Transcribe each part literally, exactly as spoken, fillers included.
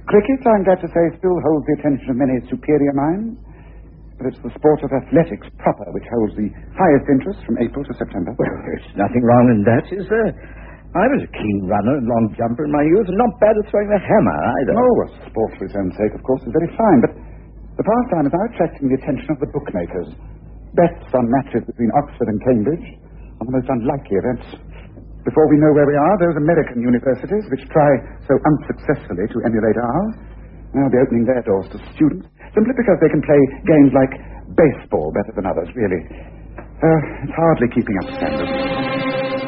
Cricket, I'm glad to say, still holds the attention of many superior minds. But it's the sport of athletics proper which holds the highest interest from April to September. Well, there's nothing wrong in that, is there? I was a keen runner and long jumper in my youth, and not bad at throwing the hammer either. Oh, a sport for its own sake, of course, is very fine, but the pastime is now attracting the attention of the bookmakers. Bets on matches between Oxford and Cambridge are the most unlikely events. Before we know where we are, those American universities which try so unsuccessfully to emulate ours now be opening their doors to students simply because they can play games like baseball better than others, really. Uh, it's hardly keeping up standards.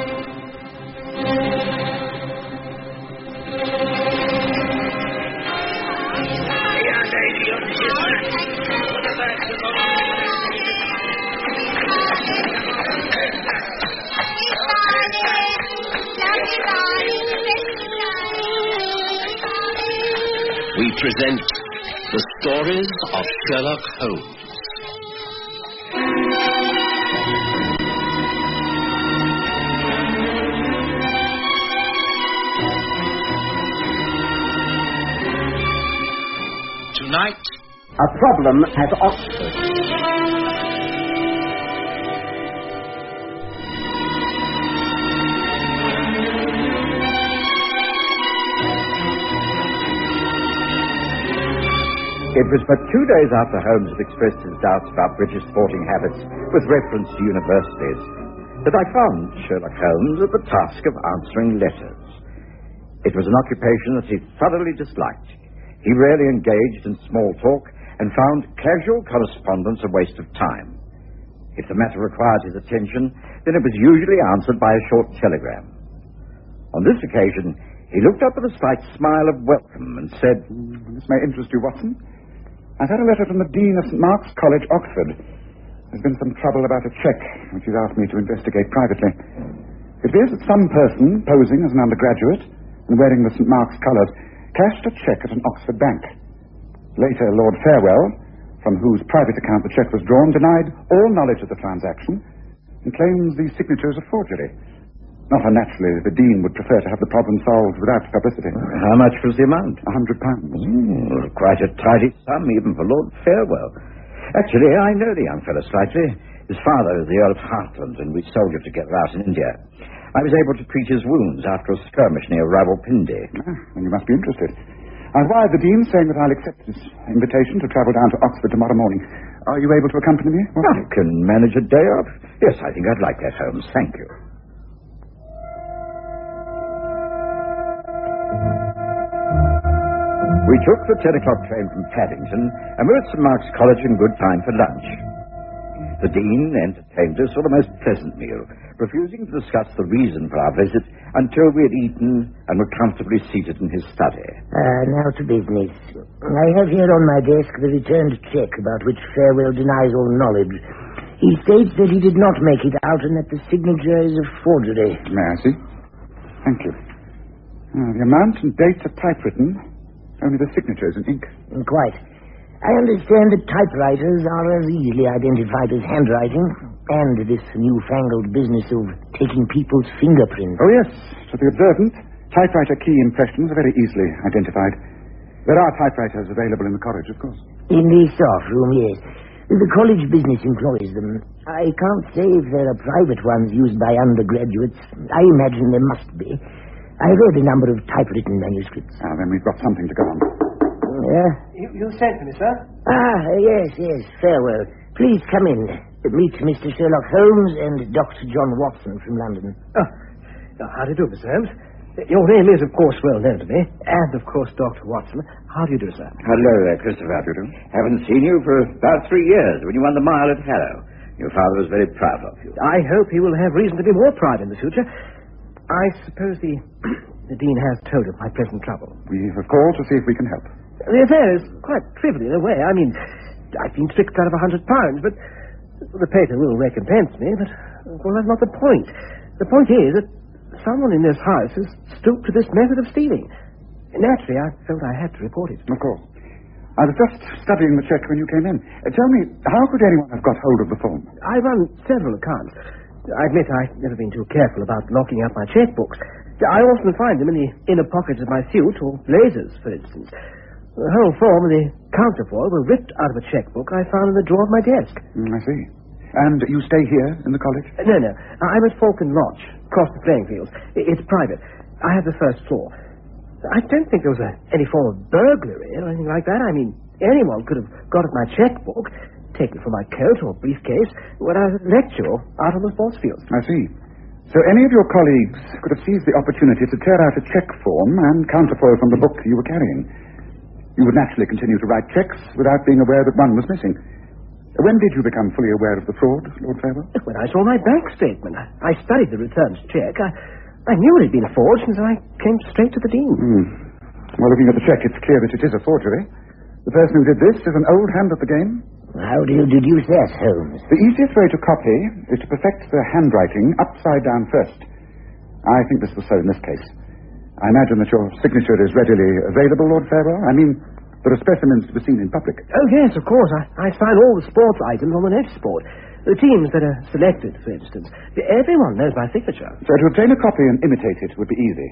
We present the stories of Sherlock Holmes. Tonight, a problem at Oxford. It was but two days after Holmes had expressed his doubts about British sporting habits with reference to universities that I found Sherlock Holmes at the task of answering letters. It was an occupation that he thoroughly disliked. He rarely engaged in small talk and found casual correspondence a waste of time. If the matter required his attention, then it was usually answered by a short telegram. On this occasion, he looked up with a slight smile of welcome and said, "This may interest you, Watson. I've had a letter from the Dean of Saint Mark's College, Oxford. There's been some trouble about a cheque, which he's asked me to investigate privately. It appears that some person, posing as an undergraduate and wearing the Saint Mark's colours, cashed a cheque at an Oxford bank. Later, Lord Farewell, from whose private account the cheque was drawn, denied all knowledge of the transaction and claims the signature is a forgery. Not unnaturally, the Dean would prefer to have the problem solved without publicity." How much was the amount? A hundred pounds. Mm, quite a tidy sum, even for Lord Farewell. Actually, I know the young fellow slightly. His father is the Earl of Hartland, and we soldiered together out in India. I was able to treat his wounds after a skirmish near Rawalpindi. Ah, then you must be interested. I've wired the Dean saying that I'll accept his invitation to travel down to Oxford tomorrow morning. Are you able to accompany me? I can manage a day off. Yes, I think I'd like that, Holmes. Thank you. We took the ten o'clock train from Paddington and were at Saint Mark's College in good time for lunch. The Dean entertained us with a most pleasant meal, refusing to discuss the reason for our visit until we had eaten and were comfortably seated in his study. Uh, now to business. I have here on my desk the returned cheque about which Farewell denies all knowledge. He states that he did not make it out and that the signature is a forgery. May I see? Thank you. Uh, the amount and dates are typewritten. Only the signature is in ink. Quite. I understand that typewriters are as easily identified as handwriting, and this newfangled business of taking people's fingerprints. Oh, yes. To the observant, typewriter key impressions are very easily identified. There are typewriters available in the college, of course. In the staff room, yes. The college business employs them. I can't say if there are private ones used by undergraduates. I imagine there must be. I read a number of typewritten manuscripts. Ah, then we've got something to go on. Yeah? You, you sent for me, sir? Ah, yes, yes. Farewell. Please come in. Meet Mister Sherlock Holmes and Doctor John Watson from London. Oh, how do you do, Mister Holmes? Your name is, of course, well known to me. And, of course, Doctor Watson. How do you do, sir? Hello there, Christopher. How do you do? Haven't seen you for about three years when you won the mile at Harrow. Your father was very proud of you. I hope he will have reason to be more proud in the future. I suppose the the Dean has told of my present trouble. We have called to see if we can help. The affair is quite trivial in a way. I mean, I've been tricked out of a hundred pounds, but the paper will recompense me, but, well, that's not the point. The point is that someone in this house has stooped to this method of stealing. Naturally, I felt I had to report it. Of course. I was just studying the cheque when you came in. Uh, tell me, how could anyone have got hold of the form? I run several accounts. I admit I've never been too careful about locking up my checkbooks. I often find them in the inner pockets of my suit, or blazers, for instance. The whole form and the counterfoil were ripped out of a checkbook I found in the drawer of my desk. Mm, I see. And you stay here in the college? Uh, no, no. I'm at Falcon Lodge, across the playing fields. I- It's private. I have the first floor. I don't think there was a, any form of burglary or anything like that. I mean, anyone could have got at my checkbook, taken it from my coat or briefcase when I was at lecture or out on the sports field. I see. So any of your colleagues could have seized the opportunity to tear out a check form and counterfoil from the book you were carrying. You would naturally continue to write checks without being aware that one was missing. When did you become fully aware of the fraud, Lord Fairwell? When I saw my bank statement. I, I studied the returns check. I, I knew it had been a forge, and so I came straight to the dean. Hmm. Well, looking at the check, it's clear that it is a forgery. The person who did this is an old hand at the game. How do you deduce that, Holmes? The easiest way to copy is to perfect the handwriting upside down first. I think this was so in this case. I imagine that your signature is readily available, Lord Fairwell. I mean, there are specimens to be seen in public. Oh, yes, of course. I, I sign all the sports items on the next sport. The teams that are selected, for instance. Everyone knows my signature. So to obtain a copy and imitate it would be easy.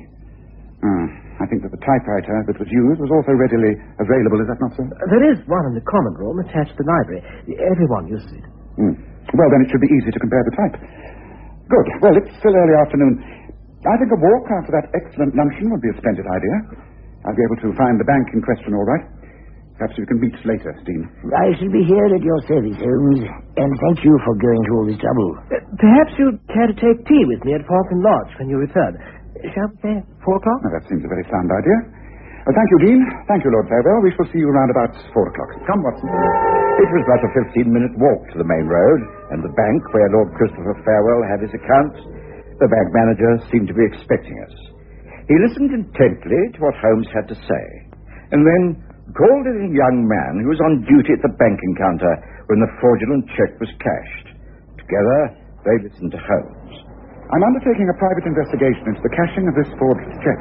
Ah, I think that the typewriter that was used was also readily available, is that not so? There is one in the common room attached to the library. Everyone uses it. Hmm. Well, then it should be easy to compare the type. Good. Well, it's still early afternoon. I think a walk after that excellent luncheon would be a splendid idea. I'll be able to find the bank in question all right. Perhaps we can meet later, Dean. I shall be here at your service, Holmes, and thank you for going to all this trouble. Uh, perhaps you'd care to take tea with me at Falcon Lodge when you return. Shall we say four o'clock? Well, that seems a very sound idea. Well, thank you, Dean. Thank you, Lord Fairwell. We shall see you around about four o'clock. Come, Watson. It was but a fifteen-minute walk to the main road, and the bank where Lord Christopher Farewell had his accounts. The bank manager seemed to be expecting us. He listened intently to what Holmes had to say, and then called in a young man who was on duty at the banking counter when the fraudulent check was cashed. Together, they listened to Holmes. I'm undertaking a private investigation into the cashing of this forged check.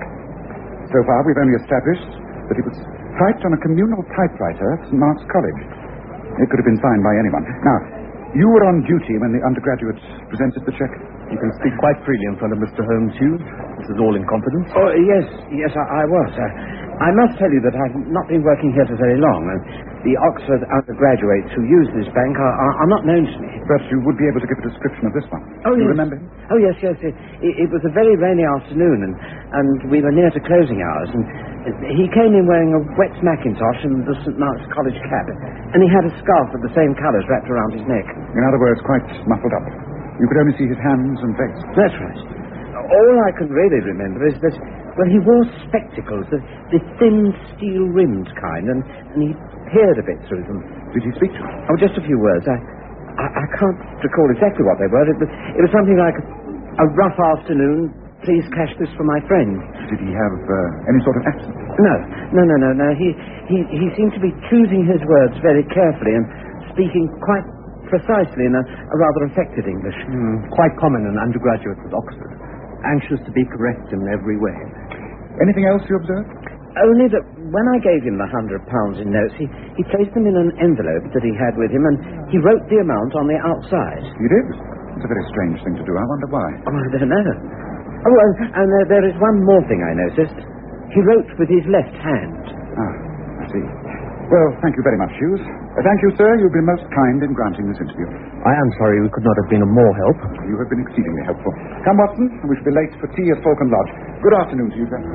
So far, we've only established that it was typed on a communal typewriter at Saint Mark's College. It could have been signed by anyone. Now, you were on duty when the undergraduate presented the check. You can speak quite freely in front of Mister Holmes, Hughes. This is all in confidence. Oh, yes, yes, I, I was. Uh, I must tell you that I've not been working here for very long, and the Oxford undergraduates who use this bank are, are, are not known to me. But you would be able to give a description of this one. Oh, Do you yes. remember him? Oh, yes, yes. It, it, it was a very rainy afternoon, and, and we were near to closing hours, and he came in wearing a wet mackintosh and the Saint Mark's College cap, and he had a scarf of the same colours wrapped around his neck. In other words, quite muffled up. You could only see his hands and face. That's right. All I can really remember is that, well, he wore spectacles, the, the thin steel-rimmed kind, and, and he peered a bit through them. Did he speak to you? Oh, just a few words. I, I, I can't recall exactly what they were. It was, it was something like a rough afternoon. Please cash this for my friend. Did he have uh, any sort of accent? No, no, no, no, no. He, he, he seemed to be choosing his words very carefully and speaking quite precisely in a, a rather affected English. Mm, quite common in undergraduates at Oxford. Anxious to be correct in every way. Anything else you observed? Only that when I gave him the hundred pounds in notes, he, he placed them in an envelope that he had with him, and he wrote the amount on the outside. You did? It's a very strange thing to do. I wonder why. Oh, I don't know. Oh, and, and uh, there is one more thing I noticed. He wrote with his left hand. Ah, I see. Well, thank you very much, Hughes. Uh, thank you, sir. You've been most kind in granting this interview. I am sorry we could not have been of more help. You have been exceedingly helpful. Come, Watson. We shall be late for tea at Falcon Lodge. Good afternoon to you, sir.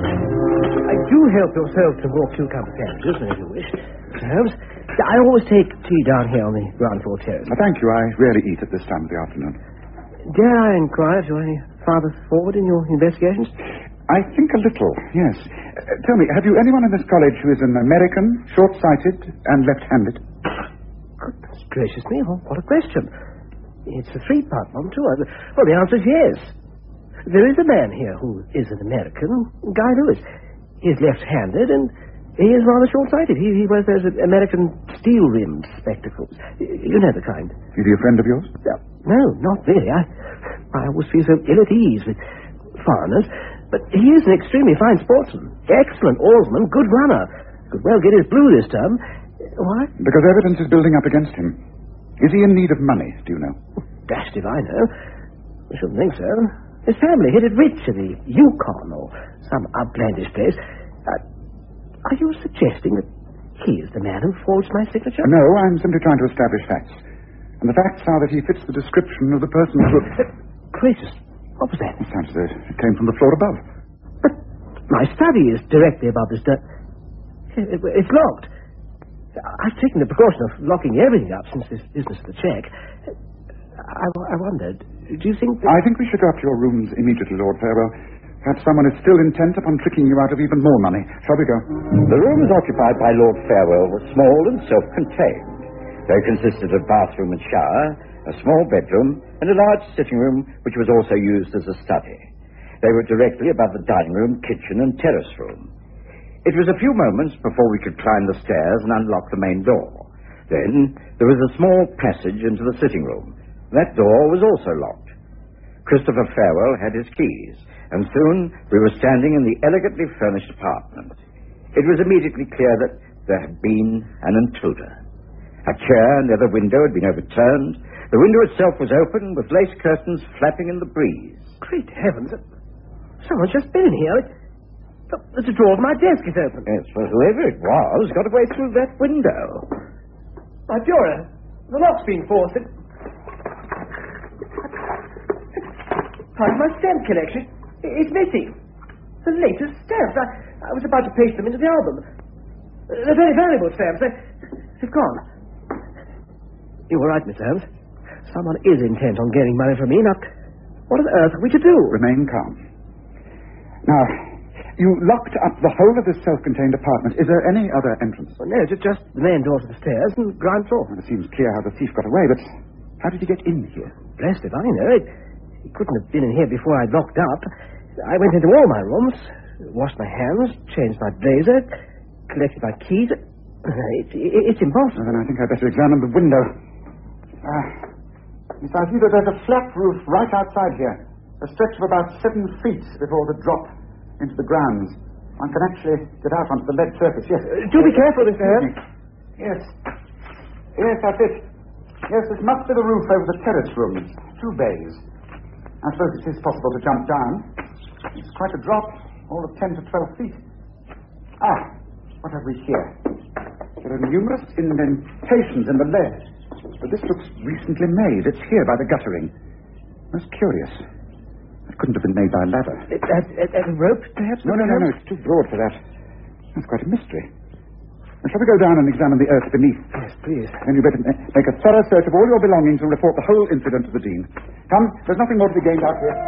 I do help yourself to more cucumber sandwiches whenever you wish, Mister Holmes. I always take tea down here on the ground floor terrace. Uh, thank you. I rarely eat at this time of the afternoon. Dare I inquire if you're any farther forward in your investigations? I think a little, yes. Uh, tell me, have you anyone in this college who is an American, short-sighted, and left-handed? Goodness gracious me, well, what a question. It's a three-part one, too. Well, the answer is yes. There is a man here who is an American, Guy Lewis. He's left-handed, and he is rather short-sighted. He, he wears those American steel-rimmed spectacles. You know the kind. Is he a friend of yours? Uh, no, not really. I, I always feel so ill at ease with foreigners. But he is an extremely fine sportsman. Excellent oarsman, good runner. Could well get his blue this term. Why? Because evidence is building up against him. Is he in need of money, do you know? Dashed if I know. I shouldn't think so. His family hid it rich in the Yukon or some outlandish place. Uh, Are you suggesting that he is the man who forged my signature? No, I'm simply trying to establish facts. And the facts are that he fits the description of the person who... But, gracious, what was that? It sounds as though it came from the floor above. But my study is directly above this dirt. It, it's locked. I've taken the precaution of locking everything up since this business of the check. I, I wondered, do you think that... I think we should go up to your rooms immediately, Lord Farewell. Perhaps someone is still intent upon tricking you out of even more money. Shall we go? The rooms occupied by Lord Farewell were small and self-contained. They consisted of bathroom and shower, a small bedroom, and a large sitting room, which was also used as a study. They were directly above the dining room, kitchen, and terrace room. It was a few moments before we could climb the stairs and unlock the main door. Then there was a small passage into the sitting room. That door was also locked. Christopher Farewell had his keys, and soon we were standing in the elegantly furnished apartment. It was immediately clear that there had been an intruder. A chair near the window had been overturned. The window itself was open, with lace curtains flapping in the breeze. Great heavens! Someone's just been in here. The, the drawer of my desk is open. Yes, well, whoever it was got away through that window. My bureau. The lock's been forced. It... Part of my stamp collection. It's missing. The latest stamps. I, I was about to paste them into the album. They're very valuable stamps. They, they've gone. You were right, Miss Holmes. Someone is intent on getting money from me. Now, what on earth are we to do? Remain calm. Now, you locked up the whole of this self-contained apartment. Is there any other entrance? Well, no, it's just the main door to the stairs and ground floor. Well, it seems clear how the thief got away, but how did he get in here? Blessed if I know. It, he couldn't have been in here before I locked up. I went into all my rooms, washed my hands, changed my blazer, collected my keys. It, it, it's impossible. Well, then I think I'd better examine the window. Ah, Miss Alcida, there's a flat roof right outside here. A stretch of about seven feet before the drop into the grounds. One can actually get out onto the lead surface, yes. Uh, do be careful, Mister Holmes. Yes. Yes, that's it. Yes, this must be the roof over the terrace rooms. Two bays. I suppose it is possible to jump down. It's quite a drop, all of ten to twelve feet. Ah, what have we here? There are numerous indentations in the lead. But this looks recently made. It's here by the guttering. Most curious. It couldn't have been made by a ladder. A rope, perhaps? No, no, no, no. It's too broad for that. That's quite a mystery. Now, shall we go down and examine the earth beneath? Yes, please. Then you better make a thorough search of all your belongings and report the whole incident to the Dean. Come, there's nothing more to be gained out here.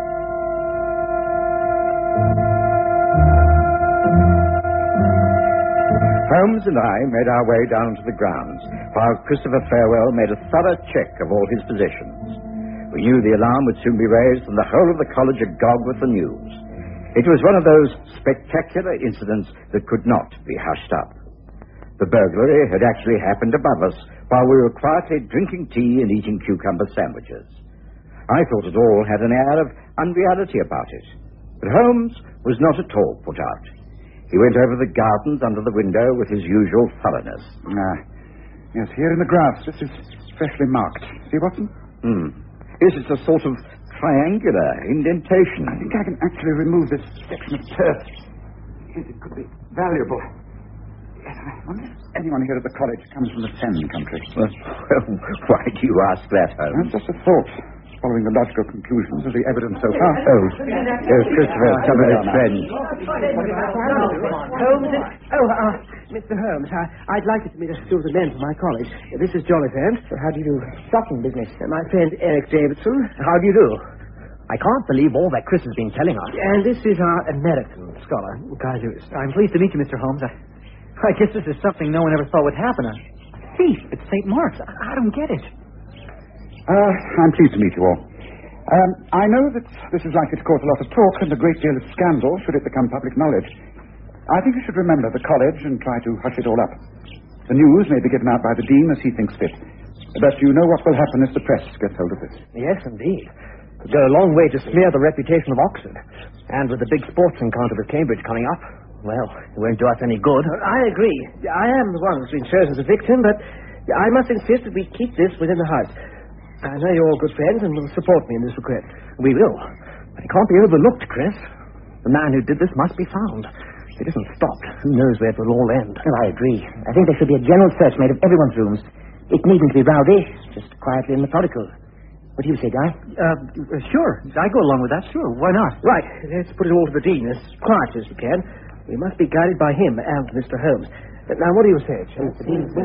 Holmes and I made our way down to the grounds, while Christopher Farewell made a thorough check of all his possessions. We knew the alarm would soon be raised, and the whole of the college agog with the news. It was one of those spectacular incidents that could not be hushed up. The burglary had actually happened above us while we were quietly drinking tea and eating cucumber sandwiches. I thought it all had an air of unreality about it, but Holmes was not at all put out. He went over the gardens under the window with his usual thoroughness. Ah, yes, here in the grass. This is freshly marked. See, Watson? Hmm. Yes, it's a sort of triangular indentation. I think I can actually remove this section of turf. Yes, it could be valuable. Yes, I wonder if anyone here at the college comes from the Fen country. Well, why do you ask that, Holmes? That's just a thought, following the logical conclusions of the evidence so far. Oh, there's Christopher, some of his friends. Holmes, oh, uh, Mister Holmes, I, I'd like you to meet a few of the men from my college. This is Jolifant. So how do you do? Stocking business. Uh, my friend Eric Davidson. How do you do? I can't believe all that Chris has been telling us. And this is our American scholar, Guy Lewis. I'm pleased to meet you, Mister Holmes. I, I guess this is something no one ever thought would happen. A thief at Saint Mark's. I, I don't get it. Uh, I'm pleased to meet you all. Um, I know that this is likely to cause a lot of talk and a great deal of scandal should it become public knowledge. I think you should remember the college and try to hush it all up. The news may be given out by the Dean as he thinks fit. But you know what will happen if the press gets hold of this. Yes, indeed. It would go a long way to smear the reputation of Oxford. And with the big sports encounter with Cambridge coming up, well, it won't do us any good. I agree. I am the one who's been chosen as a victim, but I must insist that we keep this within the house. I know you're all good friends and will support me in this request. We will. But it can't be overlooked, Chris. The man who did this must be found. it isn't stopped, who knows where it will all end? Well, I agree. I think there should be a general search made of everyone's rooms. It needn't be rowdy, just quietly and methodical. What do you say, Guy? Uh, sure. I go along with that, sure. Why not? Right. Let's put it all to the Dean as quietly as we can. We must be guided by him and Mister Holmes. Now, what do you say, Holmes,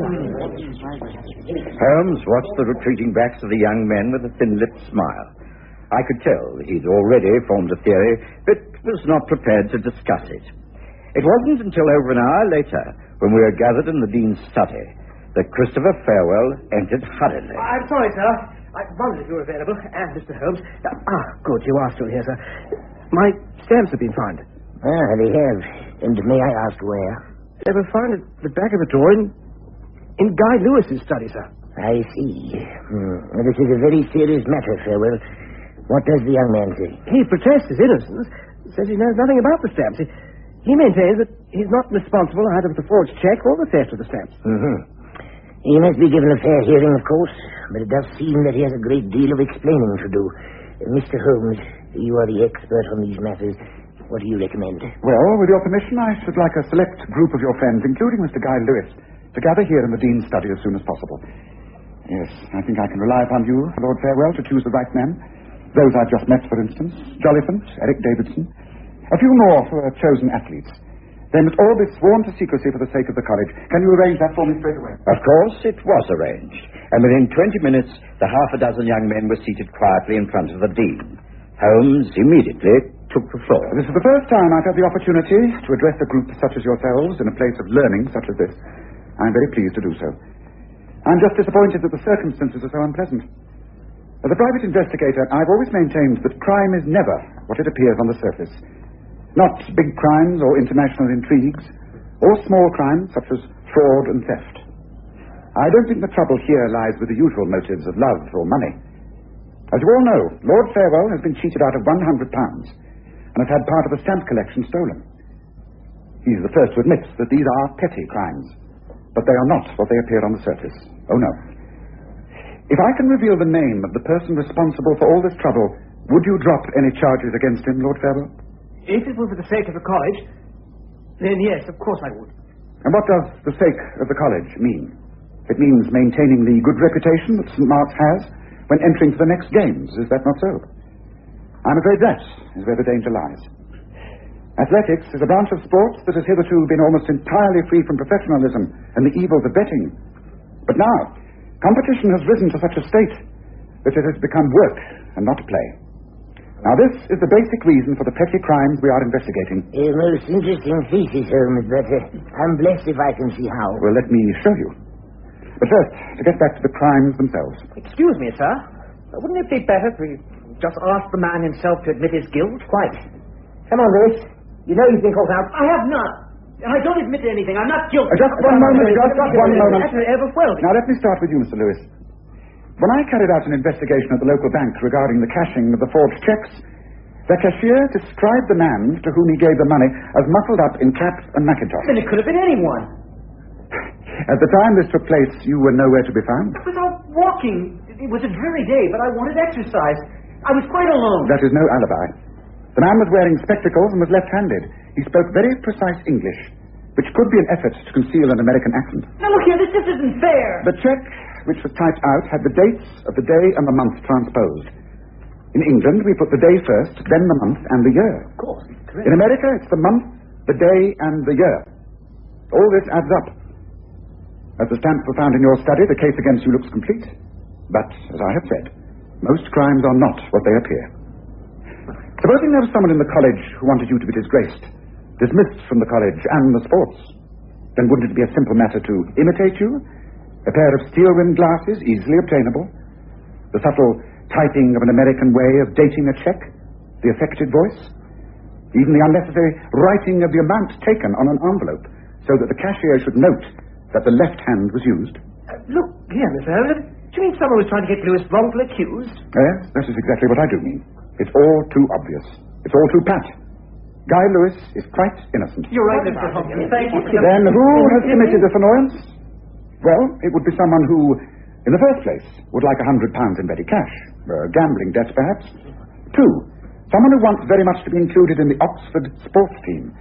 watched the retreating backs of the young men with a thin-lipped smile. I could tell he'd already formed a theory, but was not prepared to discuss it. It wasn't until over an hour later, when we were gathered in the Dean's study, that Christopher Farewell entered hurriedly. I'm sorry, sir. I wondered if you were available, and Mister Holmes. Uh, ah, good, you are still here, sir. My stamps have been found. Ah, they have. And may I ask where? They were found at the back of the drawer in, in Guy Lewis's study, sir. I see. Hmm. Well, this is a very serious matter, Farewell. What does the young man say? He protests his innocence, says he knows nothing about the stamps. He, he maintains that he's not responsible either for the forged check or the theft of the stamps. Mm-hmm. He must be given a fair hearing, of course, but it does seem that he has a great deal of explaining to do. Uh, Mister Holmes, you are the expert on these matters. What do you recommend? Well, with your permission, I should like a select group of your friends, including Mister Guy Lewis, to gather here in the Dean's study as soon as possible. Yes, I think I can rely upon you, Lord Farewell, to choose the right men. Those I've just met, for instance, Jolliphant, Eric Davidson. A few more for chosen athletes. They must all be sworn to secrecy for the sake of the college. Can you arrange that for me straight away? Of course, it was arranged. And within twenty minutes, the half a dozen young men were seated quietly in front of the Dean. Holmes immediately took the floor. This is the first time I've had the opportunity to address a group such as yourselves in a place of learning such as this. I'm very pleased to do so. I'm just disappointed that the circumstances are so unpleasant. As a private investigator, I've always maintained that crime is never what it appears on the surface. Not big crimes or international intrigues, or small crimes such as fraud and theft. I don't think the trouble here lies with the usual motives of love or money. As you all know, Lord Farewell has been cheated out of one hundred pounds and has had part of a stamp collection stolen. He's the first to admit that these are petty crimes, but they are not what they appear on the surface. Oh, no. If I can reveal the name of the person responsible for all this trouble, would you drop any charges against him, Lord Farewell? If it were for the sake of the college, then yes, of course I would. And what does the sake of the college mean? It means maintaining the good reputation that Saint Mark's has when entering for the next games. Is that not so? I'm afraid that is where the danger lies. Athletics is a branch of sports that has hitherto been almost entirely free from professionalism and the evils of betting. But now, competition has risen to such a state that it has become work and not play. Now, this is the basic reason for the petty crimes we are investigating. A most interesting thesis, Holmes, but uh, I'm blessed if I can see how. Well, let me show you. But first, to get back to the crimes themselves. Excuse me, sir. Wouldn't it be better if we just asked the man himself to admit his guilt? Quite. Come on, Lewis. You know you've been caught out. I have not. I don't admit to anything. I'm not guilty. Uh, just one moment, just one moment. Well, now, let me start with you, Mister Lewis. When I carried out an investigation at the local bank regarding the cashing of the forged checks, the cashier described the man to whom he gave the money as muffled up in cap and mackintosh. Then it could have been anyone. At the time this took place, you were nowhere to be found? I was out walking. It was a dreary day, but I wanted exercise. I was quite alone. That is no alibi. The man was wearing spectacles and was left-handed. He spoke very precise English, which could be an effort to conceal an American accent. Now, look here, this just isn't fair. The check, which was typed out, had the dates of the day and the month transposed. In England, we put the day first, then the month and the year. Of course. In America, it's the month, the day, and the year. All this adds up. As the stamps were found in your study, the case against you looks complete. But, as I have said, most crimes are not what they appear. Supposing there was someone in the college who wanted you to be disgraced, dismissed from the college and the sports, then wouldn't it be a simple matter to imitate you? A pair of steel-rimmed glasses, easily obtainable. The subtle typing of an American way of dating a check. The affected voice. Even the unnecessary writing of the amount taken on an envelope, so that the cashier should note that the left hand was used. Uh, look here, Mister Holmes. Do you mean someone was trying to get Lewis wrongfully accused? Yes, that is exactly what I do mean. It's all too obvious. It's all too pat. Guy Lewis is quite innocent. You're right, Mister Holmes. Thank you. Then who has committed this annoyance? Well, it would be someone who, in the first place, would like a hundred pounds in ready cash. Uh, gambling debts, perhaps. Two, someone who wants very much to be included in the Oxford sports team.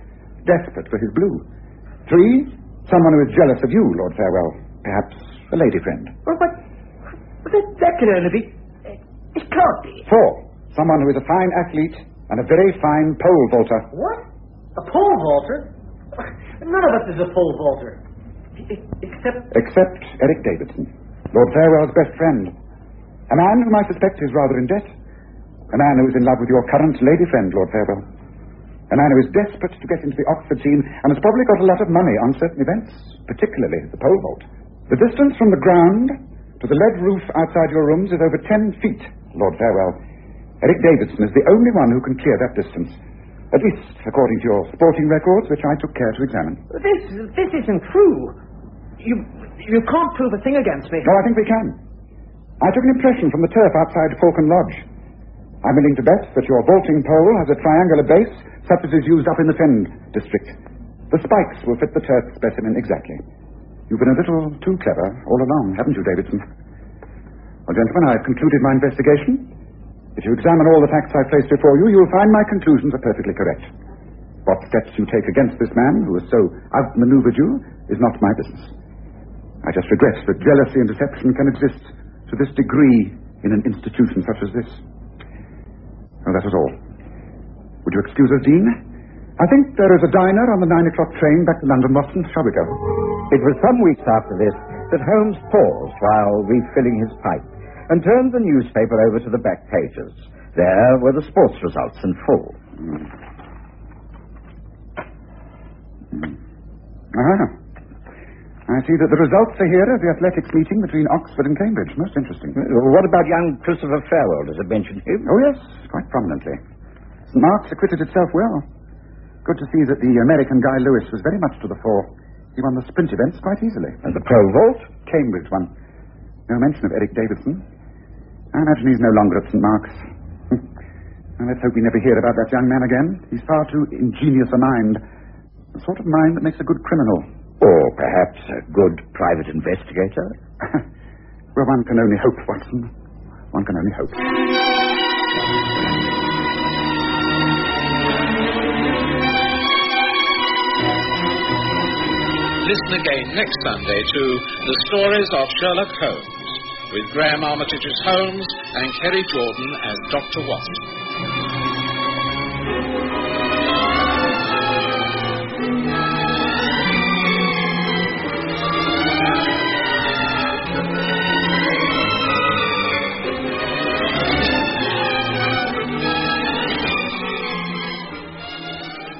desperate for his blue. Three, someone who is jealous of you, Lord Farewell. Perhaps a lady friend. Well, but, but that, that can only be... It can't be. Four, someone who is a fine athlete and a very fine pole vaulter. What? A pole vaulter? None of us is a pole vaulter. E- except... Except Eric Davidson, Lord Farewell's best friend. A man whom I suspect is rather in debt. A man who is in love with your current lady friend, Lord Farewell. A man who is desperate to get into the Oxford team and has probably got a lot of money on certain events, particularly the pole vault. The distance from the ground to the lead roof outside your rooms is over ten feet, Lord Farewell. Eric Davidson is the only one who can clear that distance. At least, according to your sporting records, which I took care to examine. This, this isn't true. You, you can't prove a thing against me. No, I think we can. I took an impression from the turf outside Falcon Lodge. I'm willing to bet that your vaulting pole has a triangular base, such as is used up in the Fend district. The spikes will fit the turf specimen exactly. You've been a little too clever all along, haven't you, Davidson? Well, gentlemen, I've concluded my investigation. If you examine all the facts I've placed before you, you'll find my conclusions are perfectly correct. What steps you take against this man, who has so outmaneuvered you, is not my business. I just regret that jealousy and deception can exist to this degree in an institution such as this. Well, that was all. Would you excuse us, Dean? I think there is a diner on the nine o'clock train back to London, Boston. Shall we go? It was some weeks after this that Holmes paused while refilling his pipe and turned the newspaper over to the back pages. There were the sports results in full. Mm. Mm. Ah. I see that the results are here of the athletics meeting between Oxford and Cambridge. Most interesting. What about young Christopher Farewell? Does it mention him? Oh, yes, quite prominently. Saint Mark's acquitted itself well. Good to see that the American Guy Lewis was very much to the fore. He won the sprint events quite easily. And the pole vault? Cambridge won. No mention of Eric Davidson. I imagine he's no longer at Saint Mark's. Well, let's hope we never hear about that young man again. He's far too ingenious a mind. The sort of mind that makes a good criminal. Or perhaps a good private investigator? Well, one can only hope, Watson. One can only hope. Listen again next Sunday to The Stories of Sherlock Holmes, with Graham Armitage as Holmes and Kerry Jordan as Doctor Watson.